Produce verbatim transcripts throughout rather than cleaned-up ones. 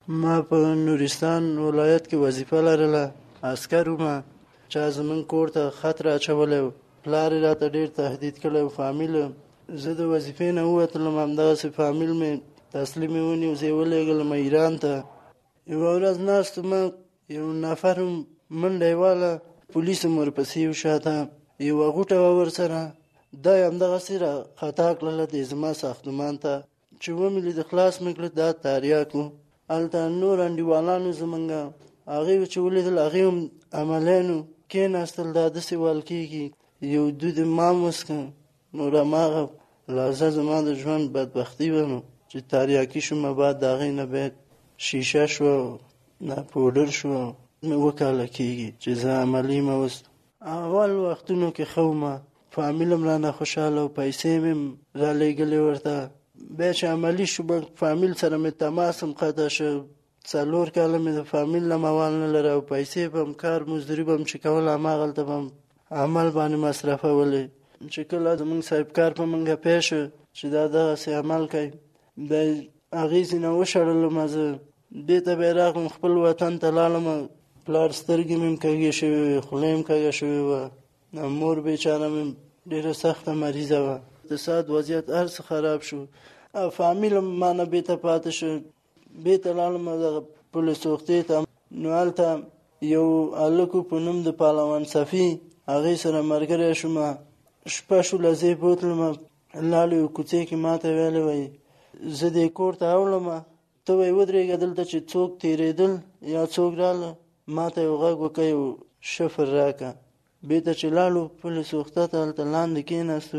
ما په نورستان ولایت کې وظیفه لرله، عسکر وم. چا زمونږ کور ته خط راچولی و، پلار یې راته ډېر تهدید کړی و. فامیل زه د وظیفې نه ووتلم، همدغسې فامیل مې تسلیم یې ونیو، زه یې ولېږلم ایران ته. یوه ورځ ناست وم، یو نفر منډه یې واله، پولیس هم ورپسې و شاته، یوه غوټه وه ورسره. دا یې همدغسې را خطا کړله دی زما ساختمان ته، چې ومې لید خلاص مې کړه، دا تریاک و. هلته نور انډیوالانو زمونږ هغوی چې ولیدل، هغوی هم عملیان و، کېناستل، دا داسې ویل کېږي. یو دود یې مام وڅښه، نور هماغه لحظه زما د ژوند بدبختي وه، نو چې تریاکي شوم. بعد د هغې نه بیا شیشه شوه، دا پوډر شوه، اوه کاله کېږي چې زه عملي یم اوس. اول وختونو کې ښه وم، فامیل هم رانه خوشحاله و، پیسې مې هم رالېږلې ورته. بیا چې عملي شو، فامیل سره مې تماس هم قطع شو. څلور کاله مې د فامیل نه موال نه لره، او پیسې به هم کار مزدوري به هم چې کوله، هماغلته به هم عمل باندې مصرفولې. چې کله زمونږ صاحب کار په موږ پوه شو چې دا دغسې عمل کوي، د هغې ځینې وشړلم. زه دې ته بیا راغلم، خپل وطن ته لاړم. پلار سترګې مې هم کږې شوې وې، خوله یې هم کږه شوې وه، مور بیچاره مې ډېره سخته مریضه وه. اقتصاد وضعیت هر څه خراب شو، فامیل هم ما نه بېرته پاتې شو. بېرته لاړم دغه پولیس روغتۍ ته، نو هلته یو هلک و په نوم د پهلوان صفي، هغې سره ملګری شوم. شپه شوله، زه یې بوتلم، لاړو یو کوڅې کې ما ته ویلی وی زه دې کور ته اوړم، ته وی ودرېږه دلته، چې څوک تېرېدل یا څوک راله ما ته یو غږ وکړه، یو شفر راکړه. بېرته چې لاړو پولیس روغتۍ ته، هلته لاندې کېناستو،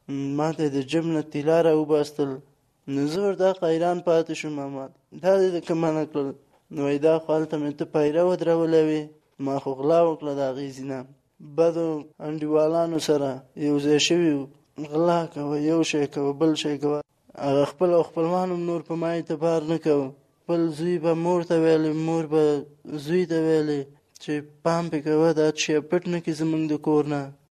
ما ته یې د جب نه طلا راوباستل. نو زه ورته حیران پاتې شوم، دا دې که منع کړل؟ نو وایي دا خو هلته مې ته پیره ودرولی وې، ما خو غلا وکړه د هغې ځینه بدو انډیوالانو سره یو ځای شوي وو، غلا کوه، یو شی کوه، بل شی کوه. هغه خپل او خپلوان هم نور په ما اعتبار نه کوه. خپل زوی به مور ته ویلې، مور به زوی ته ویلې چې پام پې کوه دا شی پټ نه کړي زموږ د کور نه.